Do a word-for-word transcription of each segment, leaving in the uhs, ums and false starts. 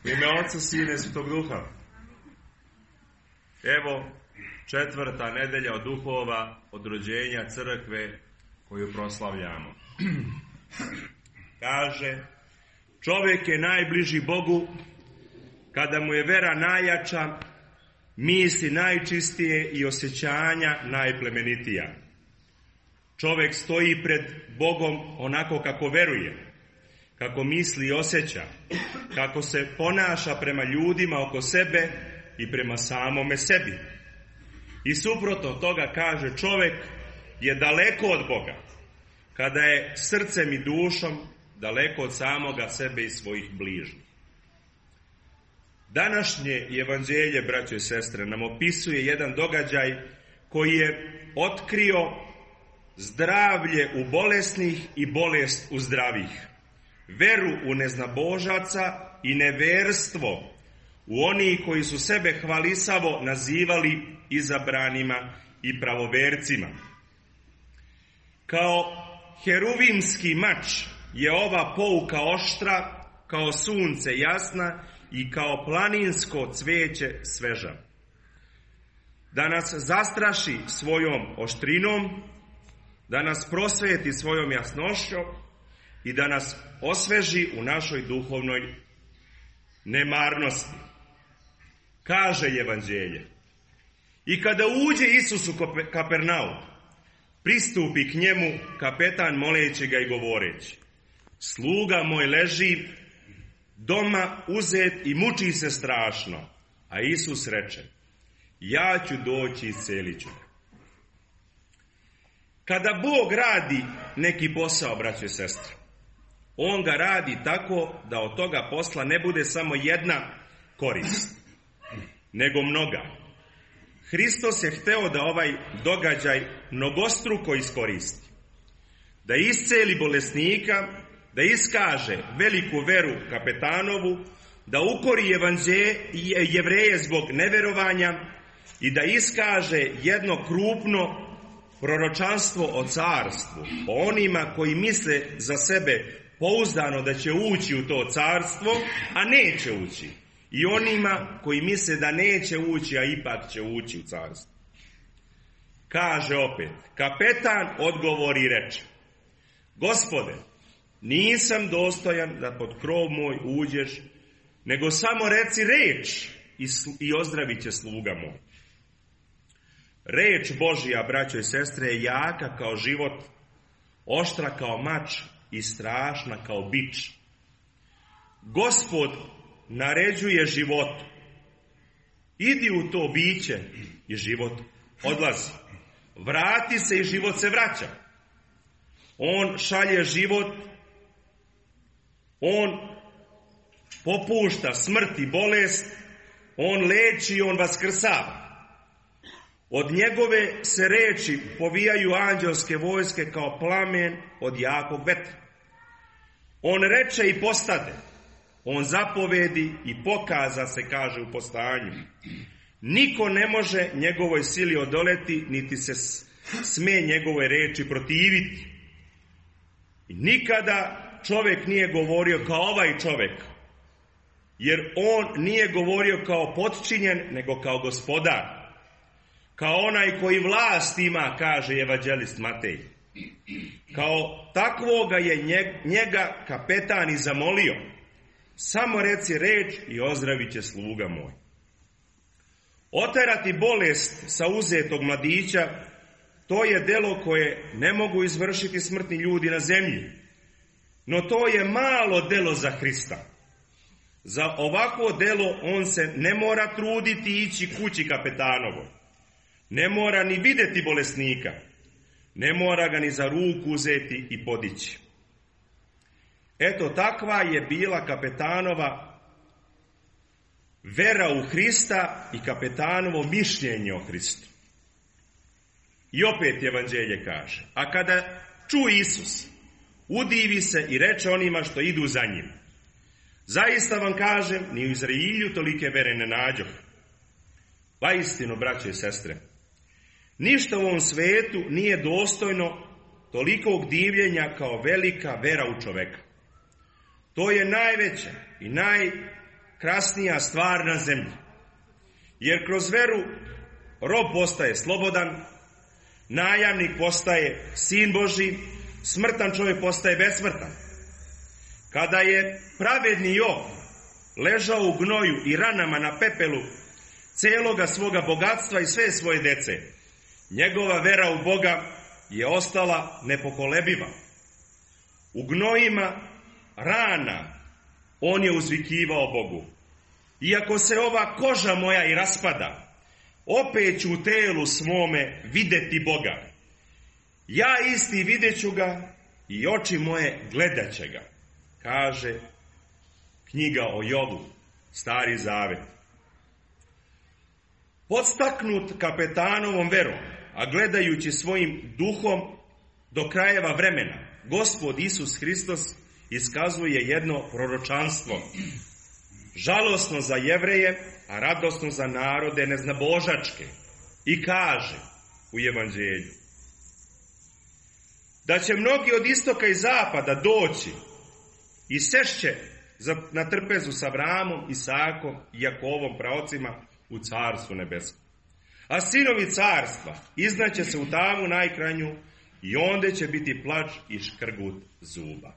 U ime Otca, Sina i Svetog Duha. Evo četvrta nedelja od duhova od rođenja crkve koju proslavljamo. Kaže, čovjek je najbliži Bogu kada mu je vera najjača, misli najčistije i osjećanja najplemenitija. Čovjek stoji pred Bogom onako kako veruje, kako misli i osjeća, kako se ponaša prema ljudima oko sebe i prema samome sebi. I suprotno toga, kaže, čovjek je daleko od Boga, kada je srcem i dušom daleko od samoga sebe i svojih bližnjih. Današnje evanđelje, braćo i sestre, nam opisuje jedan događaj koji je otkrio zdravlje u bolesnih i bolest u zdravih, veru u neznabožaca i neverstvo u oni koji su sebe hvalisavo nazivali izabranima i pravovercima. Kao heruvimski mač je ova pouka oštra, kao sunce jasna i kao planinsko cvijeće sveža. Da nas zastraši svojom oštrinom, da nas prosvjeti svojom jasnošćom i da nas osveži u našoj duhovnoj nemarnosti. Kaže evanđelje: i kada uđe Isus u Kapernaum, pristupi k njemu kapetan moleći ga i govoreći: sluga moj leži doma uzet i muči se strašno. A Isus reče: ja ću doći i iscelit ću ga. Kada Bog radi neki posao, braćo i sestre, On ga radi tako da od toga posla ne bude samo jedna korist, nego mnoga. Hristos je hteo da ovaj događaj mnogostruko iskoristi, da isceli bolesnika, da iskaže veliku veru kapetanovu, da ukori Jevreje zbog neverovanja i da iskaže jedno krupno proročanstvo o carstvu, o onima koji misle za sebe pouzdano da će ući u to carstvo, a neće ući, i onima koji misle da neće ući, a ipak će ući u carstvo. Kaže opet, kapetan odgovori i reče: Gospode, nisam dostojan da pod krov moj uđeš, nego samo reci reč i, i ozdravit će sluga moj. Reč Božja, braćo i sestre, je jaka kao život, oštra kao mač i strašna kao bič. Gospod naređuje životu: idi u to biće i život odlazi. Vrati se i život se vraća. On šalje život, On popušta smrt i bolest, On leči i On vaskrsava. Od njegove se reči povijaju anđelske vojske kao plamen od jakog vetra. On reče i postade, On zapovedi i pokaza se, kaže u postojanju. Niko ne može njegovoj sili odoleti, niti se sme njegove reči protiviti. I nikada čovjek nije govorio kao ovaj čovjek, jer on nije govorio kao potčinjen, nego kao gospodar, kao onaj koji vlast ima, kaže evanđelist Matej. Kao takvoga je njega kapetan i zamolio: samo reci reč i ozdravit će sluga moj. Oterati bolest sa uzetog mladića, to je delo koje ne mogu izvršiti smrtni ljudi na zemlji. No to je malo delo za Hrista. Za ovakvo delo on se ne mora truditi ići kući kapetanovo. Ne mora ni vidjeti bolesnika. Ne mora ga ni za ruku uzeti i podići. Eto, takva je bila kapetanova vera u Hrista i kapetanovo mišljenje o Hristu. I opet evanđelje kaže: a kada ču Isus, udivi se i reče onima što idu za njim: zaista vam kažem, ni u Izrailju tolike vere ne nađoh. Pa istinu, braćo i sestre, ništa u ovom svetu nije dostojno tolikog divljenja kao velika vera u čoveka. To je najveća i najkrasnija stvar na zemlji. Jer kroz veru rob postaje slobodan, najamnik postaje sin Božji, smrtan čovjek postaje besmrtan. Kada je pravedni Job ležao u gnoju i ranama na pepelu celoga svoga bogatstva i sve svoje dece, njegova vera u Boga je ostala nepokolebiva. U gnojima rana on je uzvikivao Bogu: iako se ova koža moja i raspada, opet ću u telu svome vidjeti Boga. Ja isti vidjet ću ga i oči moje gledat će ga, kaže knjiga o Jobu, Stari Zavet. Podstaknut kapetanovom verom, a gledajući svojim duhom do krajeva vremena, Gospod Isus Hristos iskazuje jedno proročanstvo, žalosno za Jevreje, a radosno za narode neznabožačke, i kaže u Evanđelju da će mnogi od istoka i zapada doći i sešće na trpezu sa Avramom, Isakom i Jakovom praocima u carstvu nebeskom. A sinovi carstva iznaće se u tamu najkrajnju i onda će biti plač i škrgut zuba.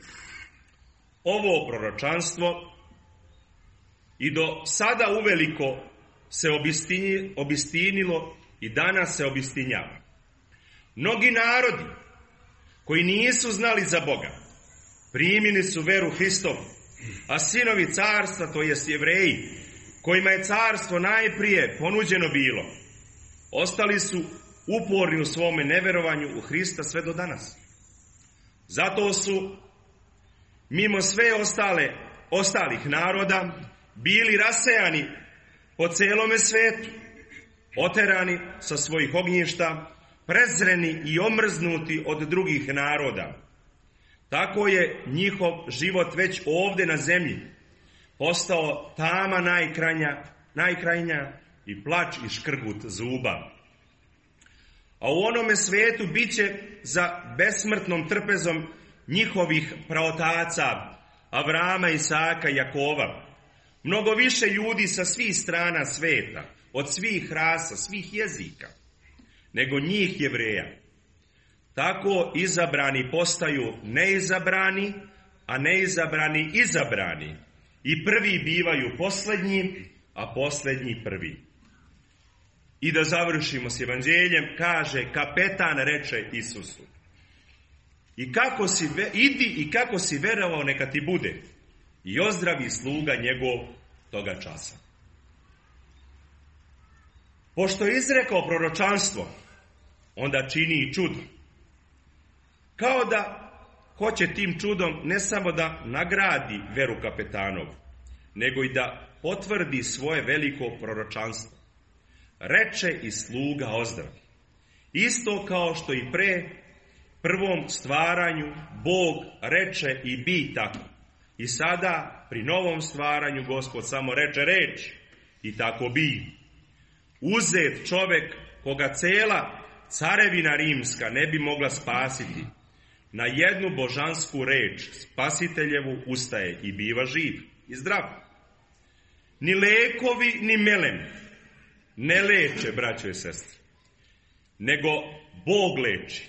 Ovo proročanstvo i do sada uveliko se obistinilo i danas se obistinjava. Mnogi narodi koji nisu znali za Boga primili su veru Hristovu, a sinovi carstva, to jest Jevreji, kojima je carstvo najprije ponuđeno bilo, ostali su uporni u svome neverovanju u Hrista sve do danas. Zato su mimo sve ostale, ostalih naroda bili rasejani po celome svetu, oterani sa svojih ognjišta, prezreni i omrznuti od drugih naroda. Tako je njihov život već ovdje na zemlji postao tama najkrajnja, najkrajnja i plač i škrgut zuba. A u onome svetu bit će za besmrtnom trpezom njihovih praotaca, Avrama, Isaka i Jakova, mnogo više ljudi sa svih strana sveta, od svih rasa, svih jezika, nego njih Jevreja. Tako izabrani postaju neizabrani, a neizabrani izabrani. I prvi bivaju posljednji, a posljednji prvi. I da završimo s Evanđeljem, kaže kapetan reče Isusu: I kako si, idi i kako si verovao neka ti bude. I ozdravi sluga njegov toga časa. Pošto je izrekao proročanstvo, onda čini i čudo. Kao da hoće tim čudom ne samo da nagradi veru kapetanov, nego i da potvrdi svoje veliko proročanstvo. Reče i sluga ozdravi. Isto kao što i pre prvom stvaranju Bog reče i bi tako. I sada pri novom stvaranju Gospod samo reče reč i tako bi. Uzet čovek koga cela carevina rimska ne bi mogla spasiti, na jednu božansku reč spasiteljevu ustaje i biva živ i zdrav. Ni lekovi ni melem ne leče, braćo i sestre, nego Bog leči.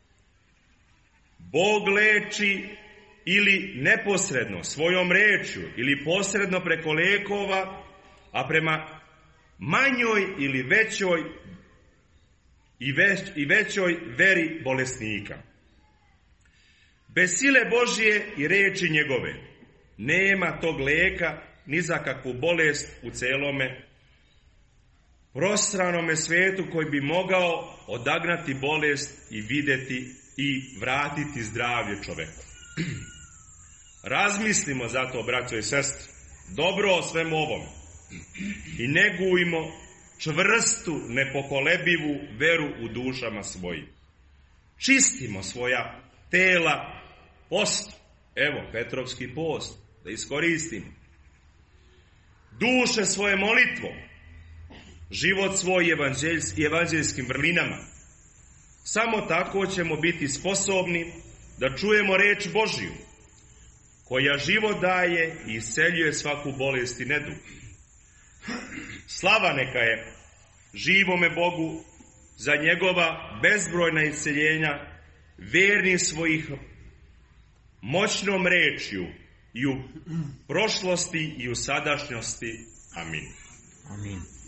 Bog leči ili neposredno svojom rečju ili posredno preko lekova, a prema manjoj ili većoj i, već, i većoj veri bolesnika. Bez sile Božje i reči njegove nema tog leka ni za kakvu bolest u celome prostranome svetu koji bi mogao odagnati bolest i vidjeti i vratiti zdravlje čoveku. Razmislimo zato, braćo i sestre, dobro o svemu ovom i negujmo čvrstu, nepokolebivu veru u dušama svojim. Čistimo svoja tela post, evo Petrovski post, da iskoristimo. Duše svoje molitvom, život svoj evanđelj, evanđeljskim vrlinama. Samo tako ćemo biti sposobni da čujemo reč Božju, koja život daje i isceljuje svaku bolest i nedug. Slava neka je živome Bogu za njegova bezbrojna isceljenja, verni svojih moćnom rečju i u prošlosti i u sadašnjosti. Amin. Amin.